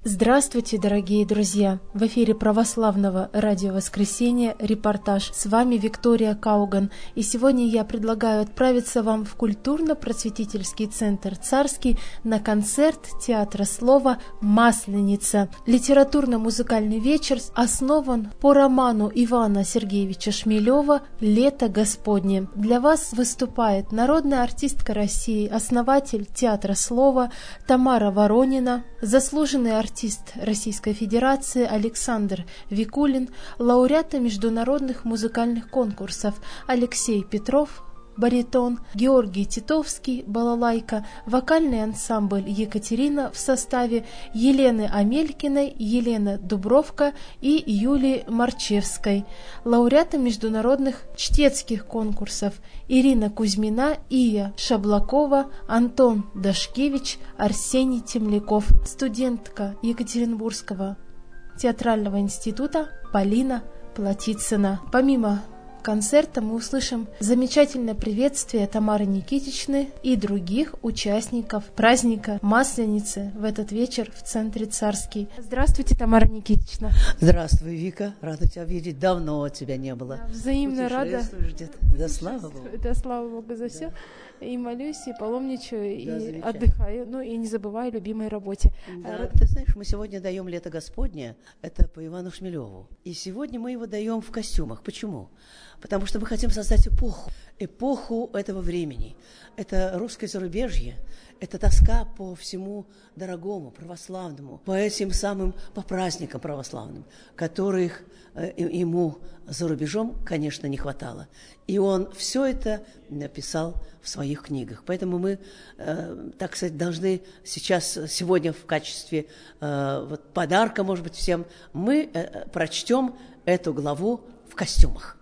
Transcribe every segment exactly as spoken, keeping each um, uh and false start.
Здравствуйте, дорогие друзья! В эфире православного радио «Воскресенье» репортаж. С вами Виктория Кауган. И сегодня я предлагаю отправиться вам в культурно-просветительский центр «Царский» на концерт театра слова «Масленица». Литературно-музыкальный вечер основан по роману Ивана Сергеевича Шмелева «Лето Господне». Для вас выступает народная артистка России, основатель театра слова Тамара Воронина, заслуженный артист артист Российской Федерации Александр Викулин, лауреаты международных музыкальных конкурсов Алексей Петров, баритон, Георгий Титовский, балалайка, вокальный ансамбль Екатерина в составе Елены Амелькиной, Елены Дубровка и Юлии Марчевской, лауреаты международных чтецких конкурсов Ирина Кузьмина, Ия Шаблакова, Антон Дашкевич, Арсений Темляков, студентка Екатеринбургского театрального института Полина Платицына. Помимо концерта мы услышим замечательное приветствие Тамары Никитичны и других участников праздника Масленицы в этот вечер в центре «Царский». Здравствуйте, Тамара Никитична. Здравствуй, Вика. Рада тебя видеть. Давно тебя не было. Да, взаимно рада. Да, слава Богу. Да, слава Богу за все. И молюсь, и паломничаю, да, и отдыхаю, ну и не забываю о любимой работе. Да, ты знаешь, мы сегодня даем «Лето Господне», это по Ивану Шмелеву. И сегодня мы его даем в костюмах. Почему? Потому что мы хотим создать эпоху, эпоху этого времени. Это русское зарубежье, это тоска по всему дорогому, православному, по этим самым, по праздникам православным, которых э, ему за рубежом, конечно, не хватало. И он все это написал в своих книгах. Поэтому мы, э, так сказать, должны сейчас, сегодня в качестве э, вот подарка, может быть, всем, мы э, прочтем эту главу в костюмах.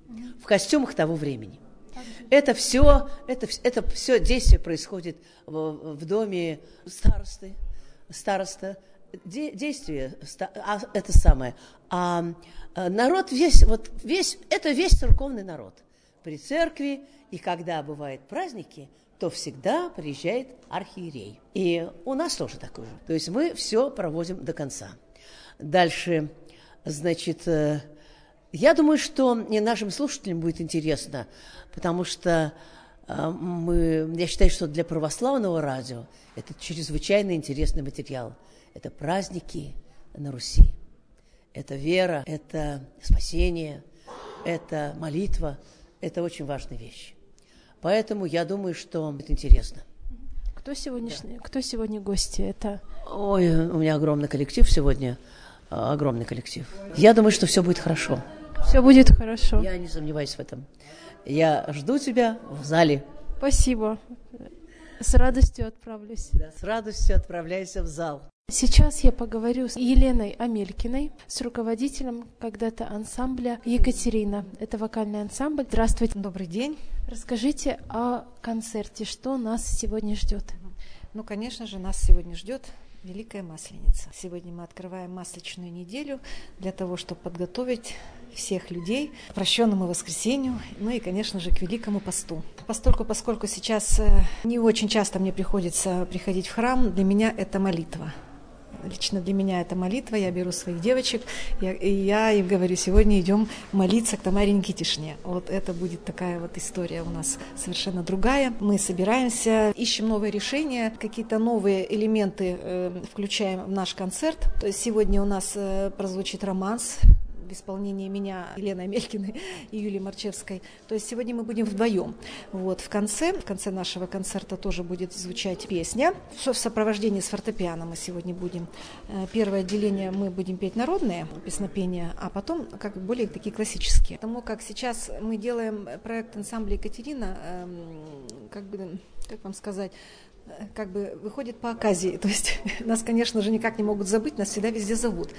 В костюмах того времени. Это все, это, это все действие происходит в, в доме старосты, староста, де, действие, а, это самое. А народ весь, вот весь, это весь церковный народ. При церкви, и когда бывают праздники, то всегда приезжает архиерей. И у нас тоже такое же. То есть мы все проводим до конца. Дальше, значит, я думаю, что и нашим слушателям будет интересно, потому что э, мы, я считаю, что для православного радио это чрезвычайно интересный материал. Это праздники на Руси, это вера, это спасение, это молитва, это очень важные вещи. Поэтому я думаю, что это интересно. Кто сегодняшний, да. Кто сегодня гости? Это... Ой, у меня огромный коллектив сегодня, огромный коллектив. Я думаю, что все будет хорошо. Все будет хорошо. Я не сомневаюсь в этом. Я жду тебя в зале. Спасибо. С радостью отправлюсь. Да, с радостью отправляйся в зал. Сейчас я поговорю с Еленой Амелькиной, с руководителем когда-то ансамбля Екатерина. Это вокальный ансамбль. Здравствуйте. Добрый день. Расскажите о концерте. Что нас сегодня ждет? Ну, конечно же, нас сегодня ждет Великая Масленица. Сегодня мы открываем Масличную неделю для того, чтобы подготовить всех людей к прощенному воскресенью, ну и, конечно же, к Великому посту. Постольку, поскольку сейчас не очень часто мне приходится приходить в храм, для меня это молитва. Лично для меня это молитва. Я беру своих девочек, я, и я им говорю, сегодня идем молиться к Тамаре Никитишне. Вот это будет такая вот история у нас совершенно другая. Мы собираемся, ищем новые решения, какие-то новые элементы э, включаем в наш концерт. То есть сегодня у нас э, прозвучит романс в исполнении меня, Елены Амелькиной и Юлии Марчевской. То есть сегодня мы будем вдвоем. Вот, в конце, в конце нашего концерта тоже будет звучать песня. В сопровождении с фортепиано мы сегодня будем. Первое отделение мы будем петь народные песнопения, а потом как бы более такие классические. Потому как сейчас мы делаем проект ансамбля Екатерина, как бы, как вам сказать, как бы выходит по оказии. То есть нас, конечно же, никак не могут забыть, нас всегда везде зовут.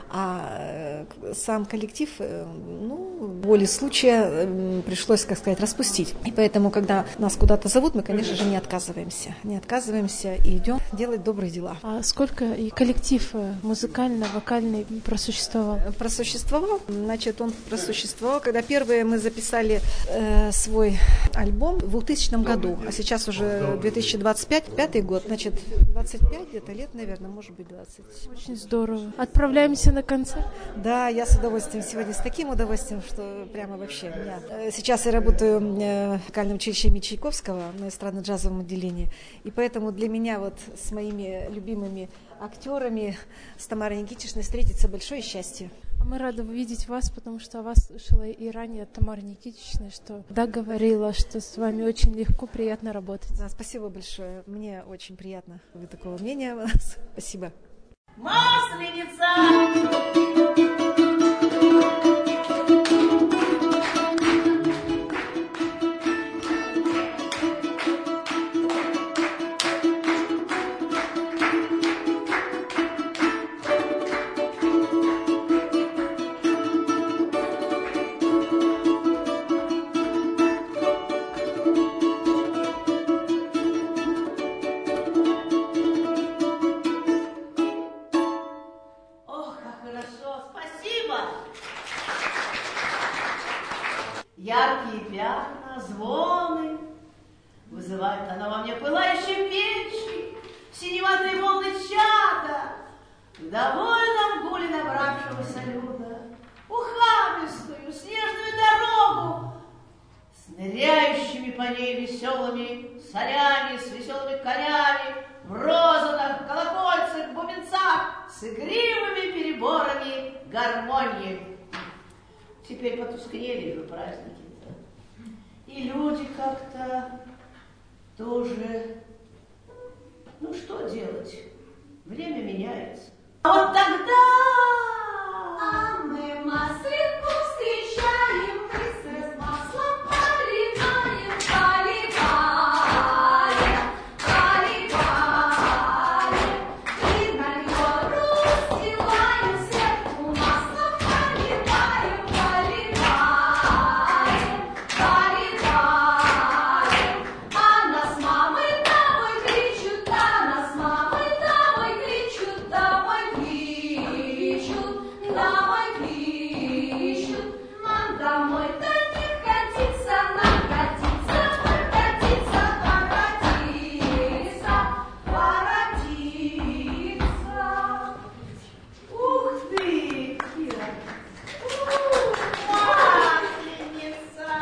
А сам коллектив, ну, волей случая пришлось, как сказать, распустить. И поэтому, когда нас куда-то зовут, мы, конечно же, не отказываемся. Не отказываемся и идем делать добрые дела. А сколько и коллектив музыкально-вокальный просуществовал? Просуществовал. Значит, он просуществовал, когда первые мы записали э, свой альбом в двухтысячном году, а сейчас уже две тысячи двадцать пять, пятый год, значит, двадцать пять где-то лет, наверное, может быть двадцать. Очень здорово. Отправляемся на концерт? Да, я с удовольствием сегодня, с таким удовольствием, что прямо вообще меня. Сейчас я работаю в вокальном училище имени Чайковского на эстрадно-джазовом отделении, и поэтому для меня вот с моими любимыми актерами, с Тамарой Никитичной встретиться большое счастье. Мы рады видеть вас, потому что о вас слышала и ранее Тамара Никитична, что да, говорила, что с вами очень легко, приятно работать. Да, спасибо большое. Мне очень приятно. Вы такого мнения. Спасибо. Масленица! Яркие пятна, звоны, вызывает она во мне пылающие печи, синеватые волны чада, в довольном гуле набравшегося люда, ухабистую снежную дорогу, с ныряющими по ней веселыми санями, с веселыми конями, в розанах, колокольцах, бубенцах, с игривыми переборами гармонии. Теперь потускнели же праздники-то. И люди как-то тоже... Ну, что делать? Время меняется. А вот тогда... А мы маслинку встречаем, быстро с маслом поливаем, поливаем, поливаем. И на льду расстилаем, сверху маслом поливаем, поливаем, поливаем. А нас мамой домой кричут, а нас мамой домой кричут, домой кричут, домой кричут. Нам домой до них катиться, нам катиться, прокатиться, воротиться, воротиться. Ух ты, Кира! Ух, масленица!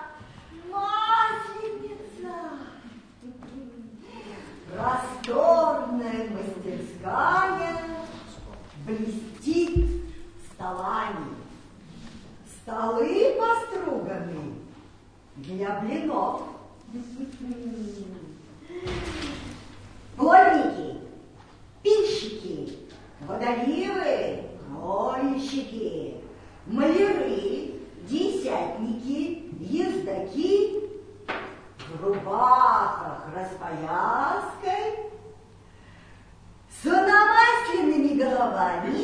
Масленица. Просторная мастерская блестит столами. Столы поструганы для блинов. Плотники, пильщики, водоливы, крольщики, маляры, десятники, ездаки в рубахах распояской, с намасленными головами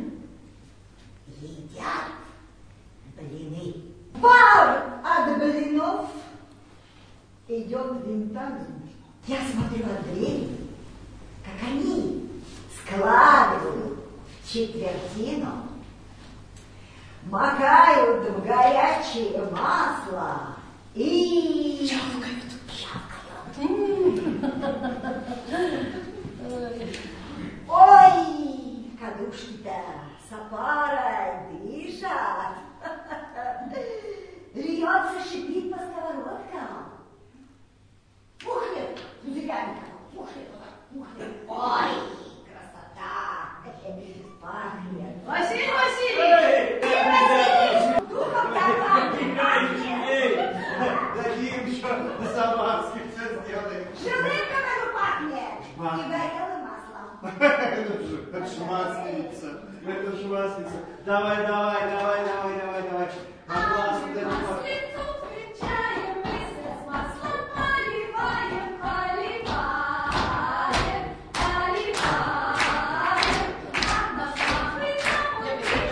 едят блины. Пар от блинов идет винтами. Я смотрю от двери, как они складывают в четвертину, макают в горячее масло и чавкают, чавкают. Ой, кадушки-то с опарой дышат. Льется, шипит по сковородкам. Пухнет пузырями, пухнет, пухнет. Ой, красота, пахнет. Василий Васильевич! Духом давай, пахнет. Дадим еще замазки все сделаем. Живым какой пахнет. И горелым маслом. Это ж масленица. Это ж масленица. Давай, давай, давай, давай, давай, давай. Маслицу встречаем, быстро с маслом поливаем, поливаем, поливаем. А наш мамы домой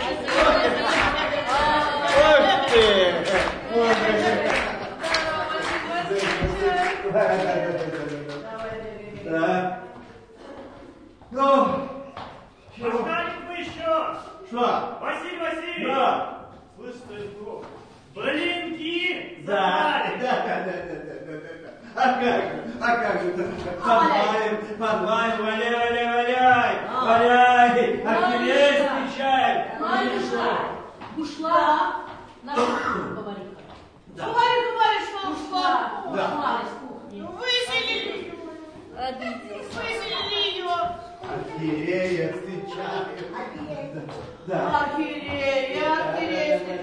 Да. Ну, Останет бы еще! что? Василий Васильевич! Да. Слышь, что это? Блинки! Да, забрали. да, да, да, да, да, да, да. А как же, а как же, подвалим, подвалим, валяй, валяй, валяй, валяй, архиерей встречай. Матушка, ушла наша повариха. Повариха, повариха, ушла. Ушла из кухни. Выселили. Обиделась. Выселили ее. Архиерея встречай. Да. Архиерея, архиерея.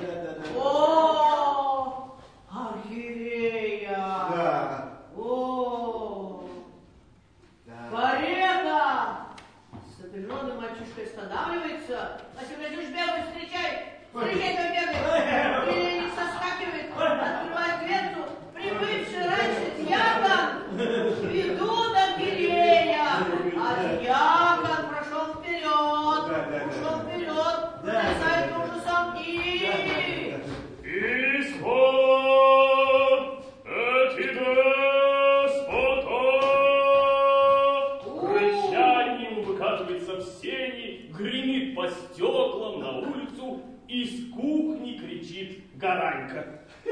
О, архиерея. Да. О, Да. карета. Сопряженный мальчишка останавливается. А ты найдешь белую, встречай. Встречай, твой белый. Или соскакивает, открывает дверцу. Прибывший раньше дьякон ведут архиерея. А дьякон прошел вперед. Прошел вперед. Бросает ужасом и... Исход, эти деспота! Рычанием выкатывается в сени, гремит по стеклам на улицу, из кухни кричит Гаранька.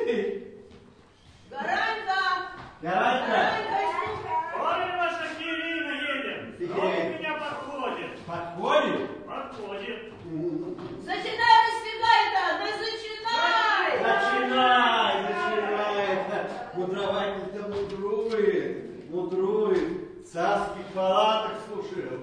Гаранька! Гаранька! Ой, ваша Кирина, едем. Он у меня подходит. Подходит? Подходит. Зачинай, раздвигай-то! Да зачинай! Начинай, начинай. Мудрователь-то мудрует, мудрует. В царских палатах служил.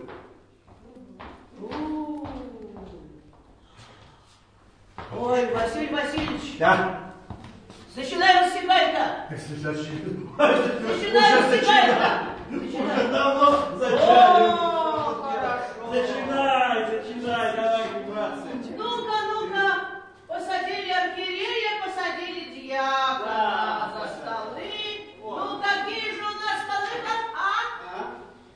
Ой, Василий Васильевич! Да. Зачинай, раздвигай-то! Зачинай, Зачинай, раздвигай-то! Уже давно зачали. О, хорошо! Зачинай, зачинай, давай, братцы. Ну-ка, ну-ка! Посадили архиерея, посадили дьякона за столы. Ну, какие же у нас столы, а?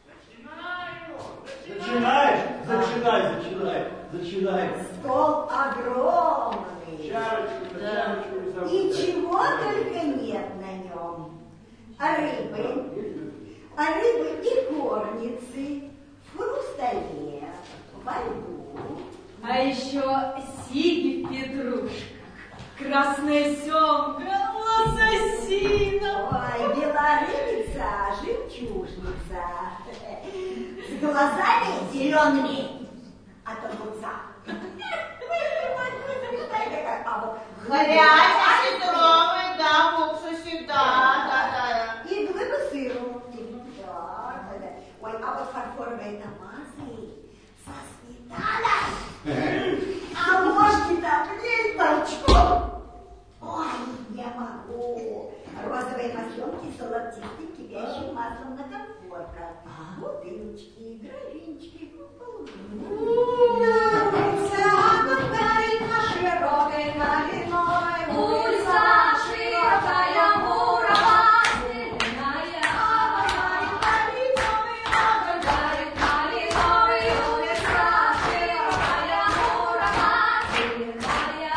Начинаешь? Зачинай, зачинай, зачинай. Стол огромный. Чарочку, чарочку не забудь. И чего только нет на нем. А рыбы, а рыбы и корницы, в хрустале, во льду. А еще сиги в петрушках, красная семга, лососина. Ой, белорыбица, жемчужница, с глазами зелеными от огурца. Горячий, сетровый, да, в уксусе, да, да, да. И глыбы сыру. Да, да, да. Ой, а вот фарфоровые томаты со сметаной. А ложки там есть торчком. Ой, не могу. Розовые масленки, золотистые, кипящим маслом на конфорках. Бутылочки, графинчики, широкой налиной. Улица широкая, мурова, зеленая, обожает налиной, обожает налиной. Улица широкая, мурова, зеленая,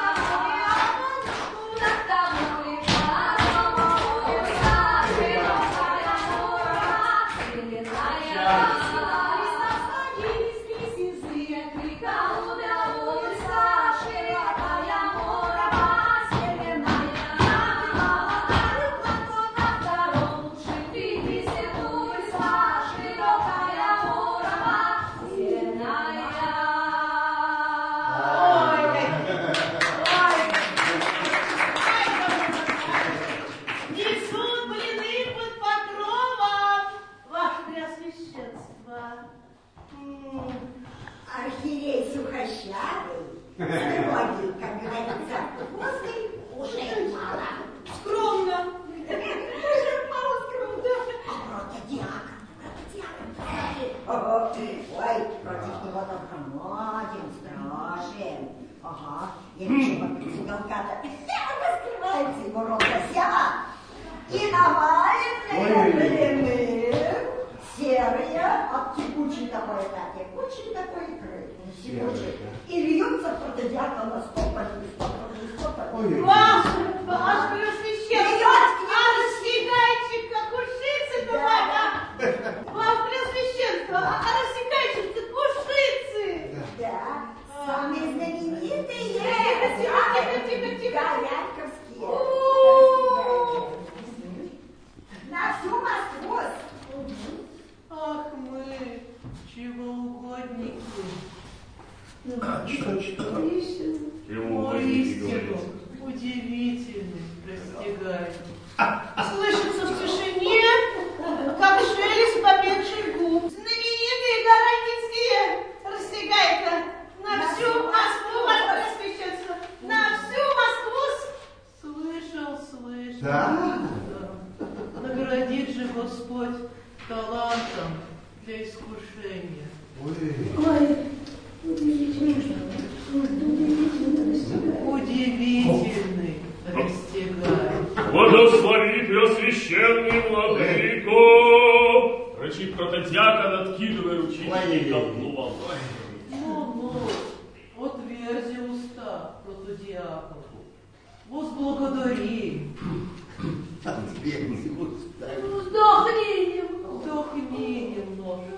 над тобой шагом. Улица широкая, мурова, зеленая. Несут блины под покровом, ваше преосвященство. М. Архиерей сухощавый, строгий, как говорится, после уже мало. Скромно. Мало скромно. А протодиакон, протодиакон. Ой, против него только моден, страшен. Ага, я вижу, как из уголка-то раскрывается его рот села и наваленные блины. Серые, от текучей такой, да, текучей такой икры, текучей. И льются в протодиакона стопами, стопами, стопами. Ваше, ваше преосвященство, а рассекайте, как ушицы-то моя. Ваше преосвященство, а рассекайте, как ушицы. Да, самые знаменитые. Тихо, тихо, тихо, тихо, тихо. Галянковские. У-у-у. На Что, что? Воистину удивительный достигает. Слышится в тишине, как шелест победших губ. Знаменитые Гарантинские растягает на всю Москву, распечется, на всю Москву. Слышал, слышал. Да? Да. Наградит же Господь талантом для искушения. Ой, удивительный, Удивительный растягает. Благослови, Преосвященный Владыко! Рычит протодиакон, откидывая ручищей ко дну волной. Ну, ну, отверзи уста протодиакону. Возблагодари. Отверзи уста. Вздохни немного. Вздохни немножко.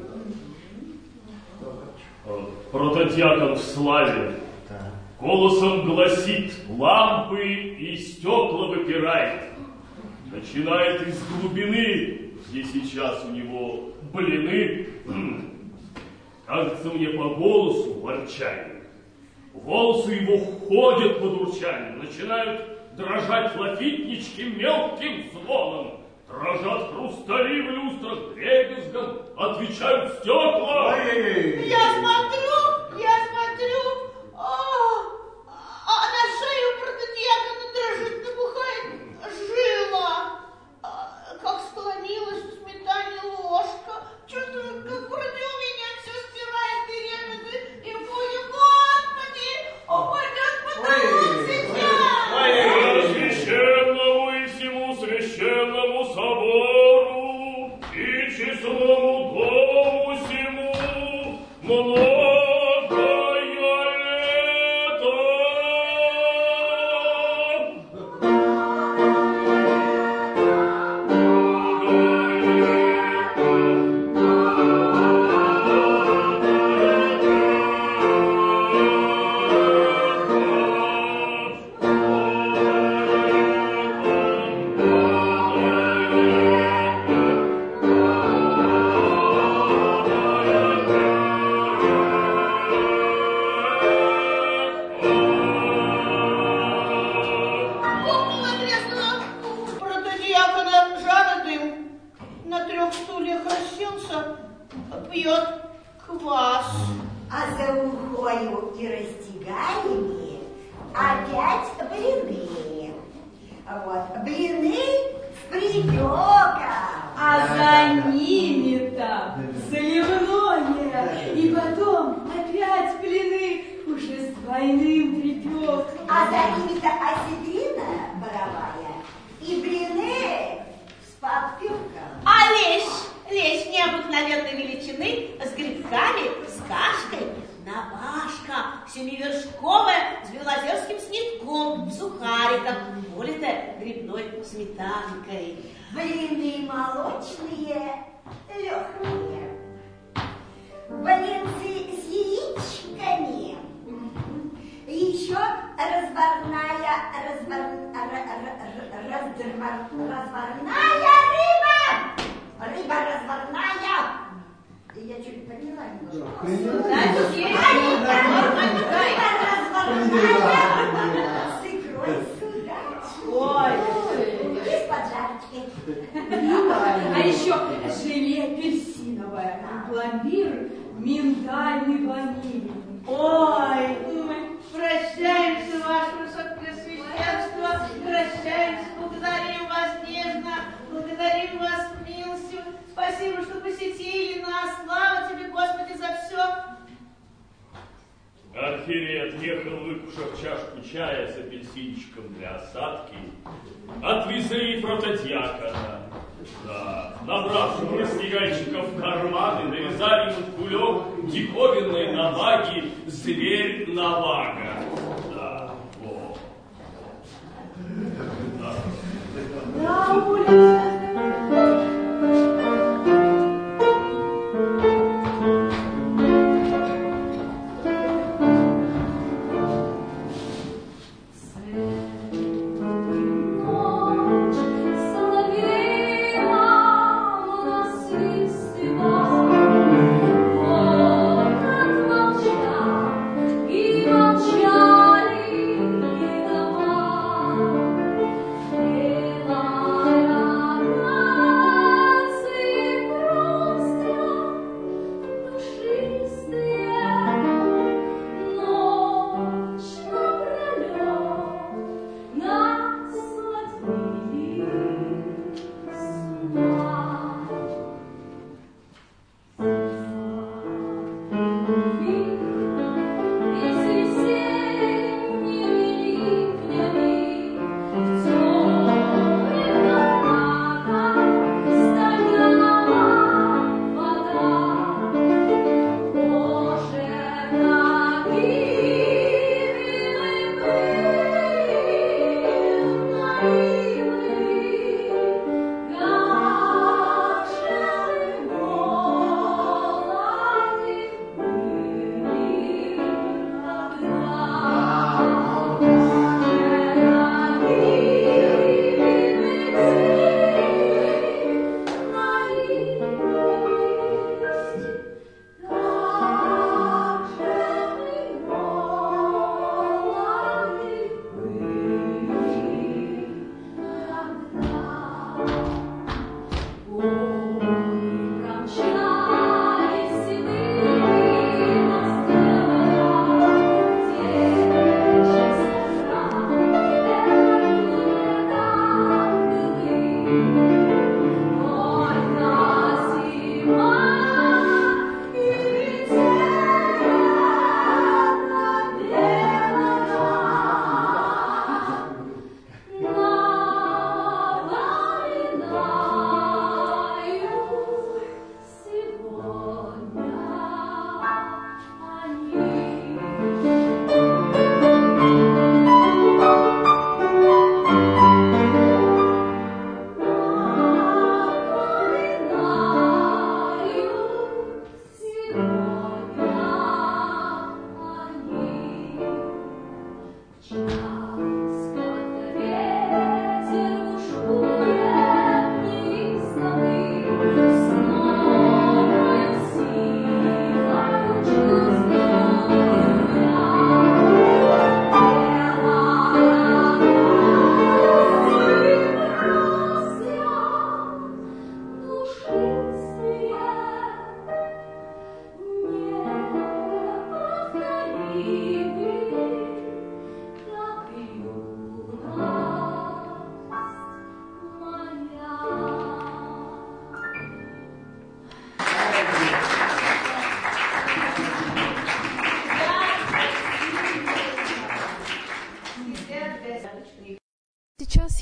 Протодиакон в славе голосом гласит, лампы и стекла выпирает. Начинает из глубины, где сейчас у него блины. Кажется мне по голосу ворчание. Волосы его ходят под урчанием, начинают дрожать лафитнички мелким звоном. Дрожат хрустали в люстрах дребезгом, отвечают стекла. Я смотрю, я смотрю, а, а на шею протодиакона дрожит, набухает жила, а, как склонилась в сметане ложка. Чувствую, как вроде у меня все стирает и режет, и будет, Господи, упадет потолок сейчас. Священному и всему священному собору и честному дому сему многое лето. Около треснуло. Протодиакона жар и дым. На трех стульях расселся, пьет квас. А за ухою и растяганиями опять блины. Вот, блины с припеком. А за ними-то сливное. И потом опять блины уже с двойным припеком. А за ними-то осетрина боровая и блины с подпеком. А лещ, лещ необыкновенной величины, с грибками, с кашкой, навашка семивершковая с белозерским снитком, в сухариках, политая грибной сметанкой. Блины молочные, легкие. Блинцы с яичками. Еще разварная, развар, р- р- р- развар- разварная рыба. Рыба разварная. И я чуть поняла немножко. Рыба разварная с икрой судачки. Ой, И с поджарочкой. а еще желе апельсиновое, пломбир миндальный ваниль. Ой, прощаемся, ваше высокопреосвященство, прощаемся, благодарим вас нежно, благодарим вас милостью. Спасибо, что посетили нас. Слава тебе, Господи, за все. Архиерей отъехал, выкушав чашку чая с апельсинчиком для осадки. Отвезли протодиакона. Да, набравшим растягайчиков в карманы, навязали ему в кулек диковинной наваги зверь-навага. Да, вот. Да. На улице. Соловей,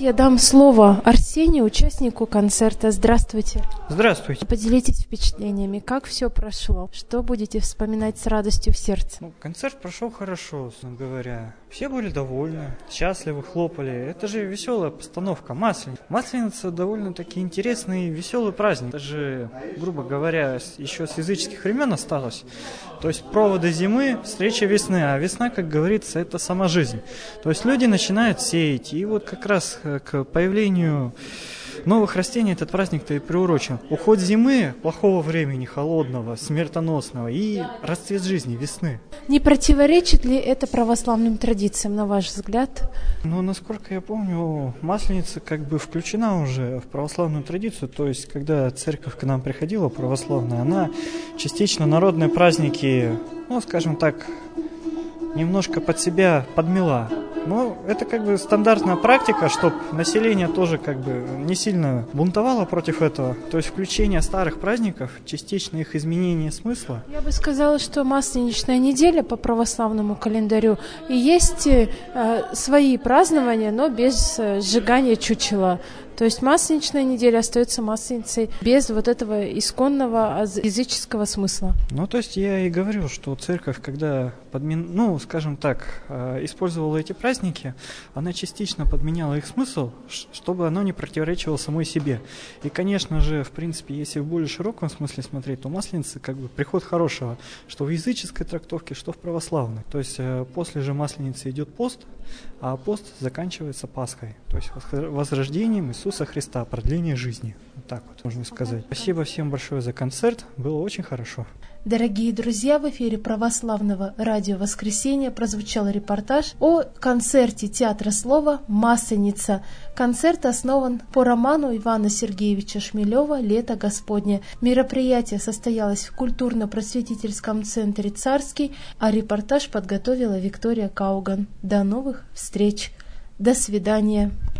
Давайте я дам слово Арсению, участнику концерта. Здравствуйте. Здравствуйте. Поделитесь впечатлениями, как все прошло, что будете вспоминать с радостью в сердце. Ну, концерт прошел хорошо, собственно говоря. Все были довольны, счастливы, хлопали. Это же веселая постановка, Масленица. Масленица довольно-таки интересный и веселый праздник. Это же, грубо говоря, еще с языческих времен осталось. То есть проводы зимы, встреча весны. А весна, как говорится, это сама жизнь. То есть люди начинают сеять. И вот как раз к появлению новых растений этот праздник-то и приурочен. Уход зимы, плохого времени, холодного, смертоносного, и расцвет жизни, весны. Не противоречит ли это православным традициям, на ваш взгляд? Ну, насколько я помню, Масленица как бы включена уже в православную традицию. То есть, когда церковь к нам приходила православная, она частично народные праздники, ну, скажем так, немножко под себя подмела. Но это как бы стандартная практика, чтобы население тоже как бы не сильно бунтовало против этого. То есть включение старых праздников, частично их изменение смысла. Я бы сказала, что Масленичная неделя по православному календарю и есть э, свои празднования, но без э, сжигания чучела. То есть Масленичная неделя остается Масленицей без вот этого исконного языческого смысла. Ну, то есть я и говорил, что церковь, когда, подмен... ну, скажем так, использовала эти праздники, она частично подменяла их смысл, чтобы оно не противоречило самой себе. И, конечно же, в принципе, если в более широком смысле смотреть, то Масленица как бы приход хорошего, что в языческой трактовке, что в православной. То есть после же Масленицы идет пост, а пост заканчивается Пасхой, то есть возрождением Иисуса Христа, продление жизни. Вот так вот можно сказать. Спасибо всем большое за концерт, было очень хорошо. Дорогие друзья, в эфире православного радио «Воскресенье» прозвучал репортаж о концерте Театра слова «Масленица». Концерт основан по роману Ивана Сергеевича Шмелева «Лето Господне». Мероприятие состоялось в культурно-просветительском центре «Царский», а репортаж подготовила Виктория Кауган. До новых встреч! До свидания!